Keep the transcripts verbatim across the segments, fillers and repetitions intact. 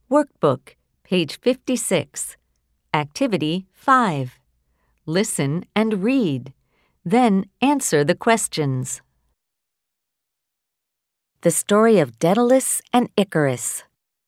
Workbook, page fifty-six. Activity five. Listen and read. Then answer the questions. The story of Daedalus and Icarus.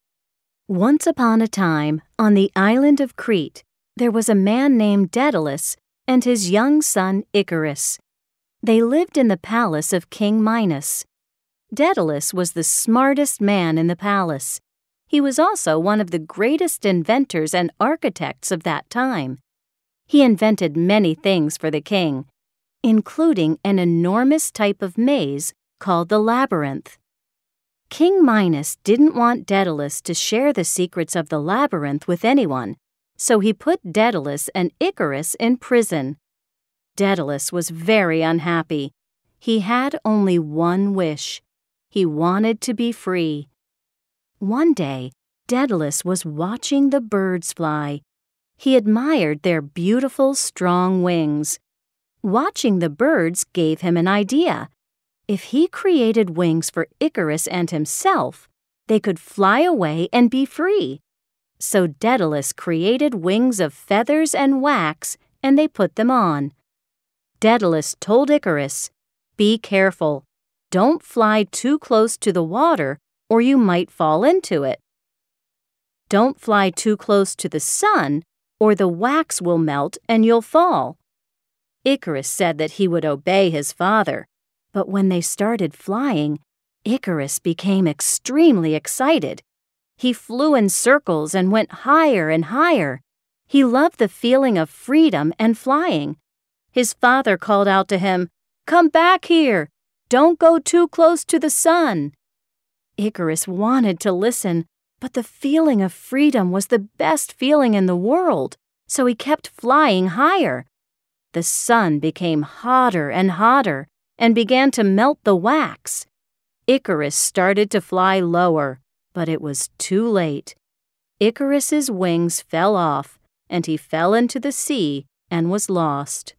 Once upon a time, on the island of Crete, there was a man named Daedalus and his young son Icarus. They lived in the palace of King Minos. Daedalus was the smartest man in the palace. He was also one of the greatest inventors and architects of that time. He invented many things for the king, including an enormous type of maze called the labyrinth. King Minos didn't want Daedalus to share the secrets of the labyrinth with anyone, so he put Daedalus and Icarus in prison. Daedalus was very unhappy. He had only one wish. He wanted to be free. One day, Daedalus was watching the birds fly. He admired their beautiful, strong wings. Watching the birds gave him an idea. If he created wings for Icarus and himself, they could fly away and be free. So Daedalus created wings of feathers and wax, and they put them on. Daedalus told Icarus, "Be careful. Don't fly too close to the water, or you might fall into it. Don't fly too close to the sun, or the wax will melt and you'll fall." Icarus said that he would obey his father, but when they started flying, Icarus became extremely excited. He flew in circles and went higher and higher. He loved the feeling of freedom and flying. His father called out to him, "Come back here! Don't go too close to the sun." Icarus wanted to listen, but the feeling of freedom was the best feeling in the world, so he kept flying higher. The sun became hotter and hotter and began to melt the wax. Icarus started to fly lower, but it was too late. Icarus's wings fell off, and he fell into the sea and was lost.